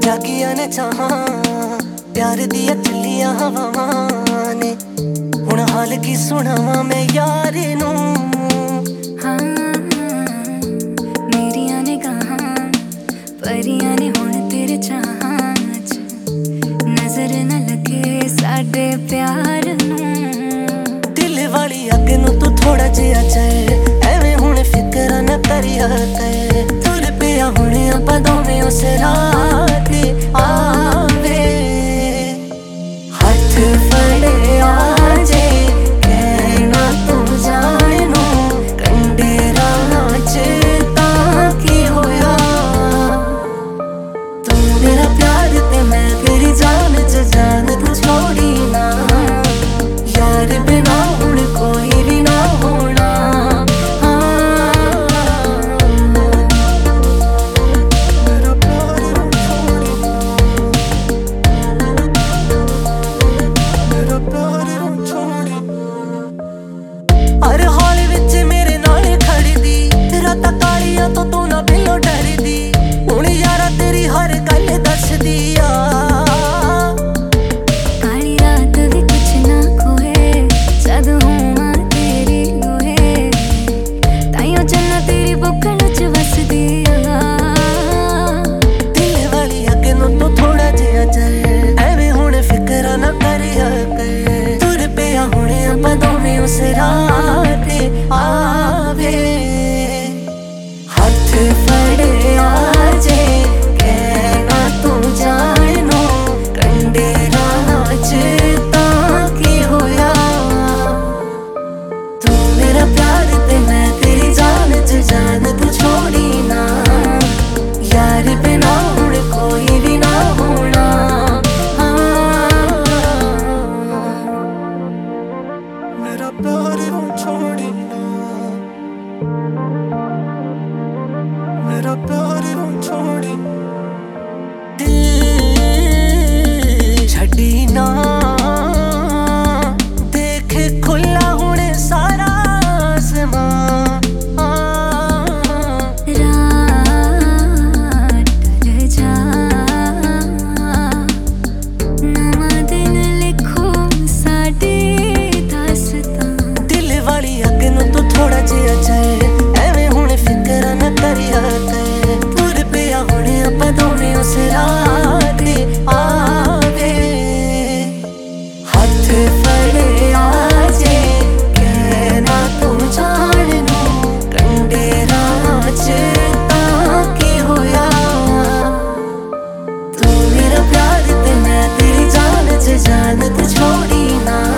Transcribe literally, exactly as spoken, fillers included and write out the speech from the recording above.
जागिया ने चाहां प्यार दिया चलिया हवावां ने हुण हाल की सुनावां मैं यार नू। हाँ मेरिया ने कहा परियां ने हुण तेरे चाहां च नजर न लगे साडे प्यार नू। दिल वाली अग नू तू थोड़ा जिहा चल एवें हुण फिकर न करिया कर तुर पिया हुण आपां दोवें उस राह ते आवे हथ फड़े आजे कहना तू जानो कंडे राह च तां की होया तू मेरा प्यार ते मैं तेरी जान च जान तू छोड़ी ना यार बिना हुण कोई भी ना होना। हर हाल विच मेरे नाल खड़ी दी रातां कालियां तो तू ना बिलो डरी दी हुण यारा तेरी हर गल दस दी आ काली रात भी कुछ ना खोए जद होवां तेरी लोहे ताइयों चन्ना तेरी बुक्कल च वसदी आ। दिल वाली अग नू तू थोड़ा जिहा चल एवें हुण फिकर ना करिया कर तुर पिया हुण आपां दोवें उस राह ते आवे हथ फड़े आजे कहना तू जानो कंडे राह च तां की होया तू मेरा प्यार ते मैं तेरी जान च जान तू छोड़ी ना यार बिना हुण कोई भी ना होना। मेरा प्यार हूँ छोड़ी ना मेरा प्यार हूँ छोड़ी दिल छड़ी ना देख खुला हुण सारा आसमां रात ढल जा नवां दिन लिखो साडे दास्तां। दिल वाली अग नू तू थोड़ा जिहा चल एवें हुण फिकर न करिया कर तुर पिया हुण आपां दोवें उस राह ते आवे हथ फड़े आजे कहना तू जानो कंडे राह च तां की होया तू मेरा प्यार ते मैं तेरी जान च जान तू छोड़ी ना।